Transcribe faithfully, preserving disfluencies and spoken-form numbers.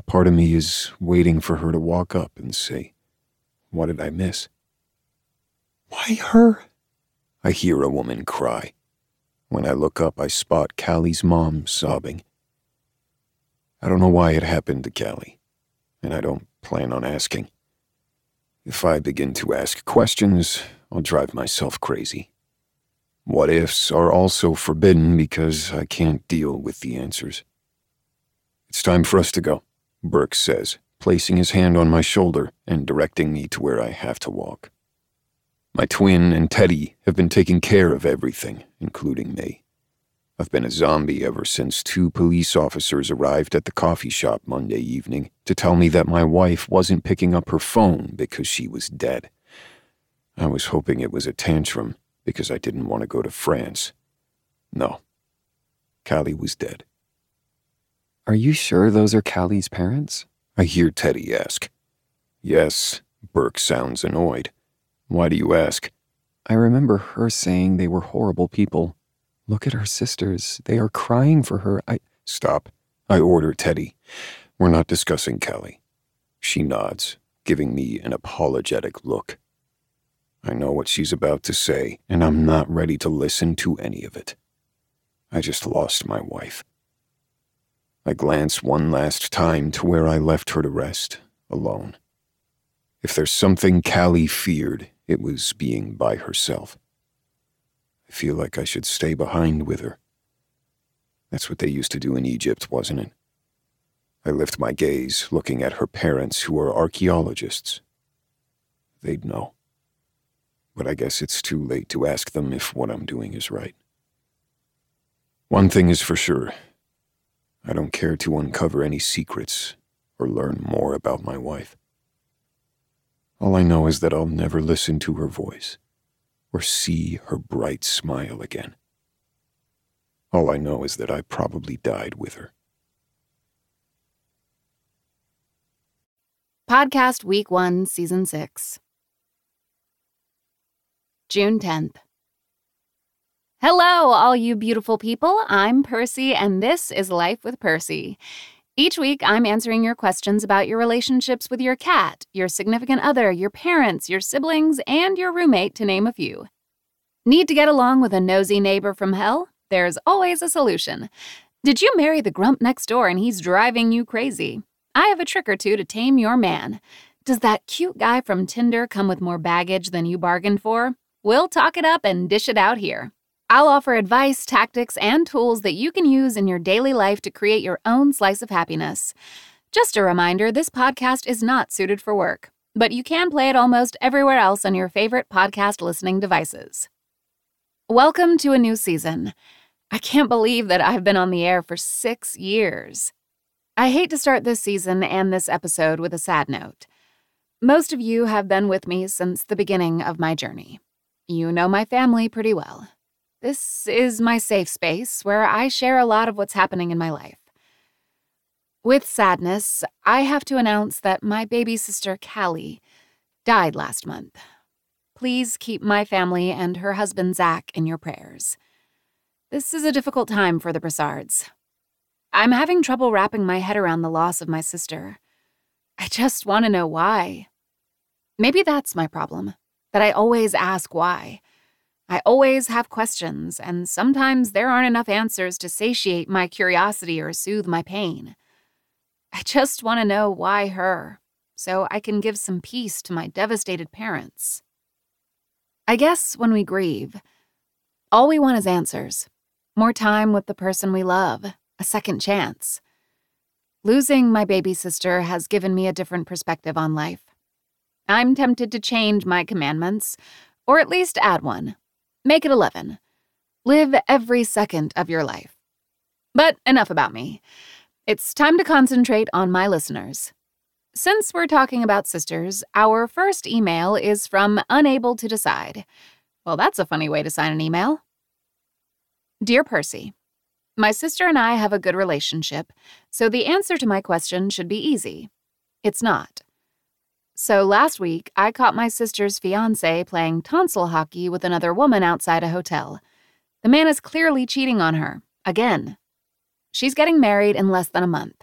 A part of me is waiting for her to walk up and say, "What did I miss?" "Why her?" I hear a woman cry. When I look up, I spot Callie's mom sobbing. I don't know why it happened to Callie, and I don't plan on asking. If I begin to ask questions, I'll drive myself crazy. What ifs are also forbidden because I can't deal with the answers. "It's time for us to go," Burke says, placing his hand on my shoulder and directing me to where I have to walk. My twin and Teddy have been taking care of everything, including me. I've been a zombie ever since two police officers arrived at the coffee shop Monday evening to tell me that my wife wasn't picking up her phone because she was dead. I was hoping it was a tantrum because I didn't want to go to France. No. Callie was dead. "Are you sure those are Callie's parents?" I hear Teddy ask. "Yes." Burke sounds annoyed. "Why do you ask?" "I remember her saying they were horrible people. Look at her sisters. They are crying for her. I—" "Stop," I order Teddy. "We're not discussing Callie." She nods, giving me an apologetic look. I know what she's about to say, and I'm not ready to listen to any of it. I just lost my wife. I glance one last time to where I left her to rest, alone. If there's something Callie feared, it was being by herself. I feel like I should stay behind with her. That's what they used to do in Egypt, wasn't it? I lift my gaze, looking at her parents, who are archaeologists. They'd know. But I guess it's too late to ask them if what I'm doing is right. One thing is for sure. I don't care to uncover any secrets or learn more about my wife. All I know is that I'll never listen to her voice or see her bright smile again. All I know is that I probably died with her. Podcast Week one, Season six. June tenth. Hello, all you beautiful people. I'm Percy, and this is Life with Percy. Each week, I'm answering your questions about your relationships with your cat, your significant other, your parents, your siblings, and your roommate, to name a few. Need to get along with a nosy neighbor from hell? There's always a solution. Did you marry the grump next door and he's driving you crazy? I have a trick or two to tame your man. Does that cute guy from Tinder come with more baggage than you bargained for? We'll talk it up and dish it out here. I'll offer advice, tactics, and tools that you can use in your daily life to create your own slice of happiness. Just a reminder, this podcast is not suited for work, but you can play it almost everywhere else on your favorite podcast listening devices. Welcome to a new season. I can't believe that I've been on the air for six years. I hate to start this season and this episode with a sad note. Most of you have been with me since the beginning of my journey. You know my family pretty well. This is my safe space where I share a lot of what's happening in my life. With sadness, I have to announce that my baby sister, Callie, died last month. Please keep my family and her husband, Zach, in your prayers. This is a difficult time for the Brassards. I'm having trouble wrapping my head around the loss of my sister. I just want to know why. Maybe that's my problem, that I always ask why. I always have questions, and sometimes there aren't enough answers to satiate my curiosity or soothe my pain. I just want to know why her, so I can give some peace to my devastated parents. I guess when we grieve, all we want is answers. More time with the person we love, a second chance. Losing my baby sister has given me a different perspective on life. I'm tempted to change my commandments, or at least add one. Make it eleven. Live every second of your life. But enough about me. It's time to concentrate on my listeners. Since we're talking about sisters, our first email is from Unable to Decide. Well, that's a funny way to sign an email. Dear Percy, my sister and I have a good relationship, so the answer to my question should be easy. It's not. So last week, I caught my sister's fiancé playing tonsil hockey with another woman outside a hotel. The man is clearly cheating on her, again. She's getting married in less than a month.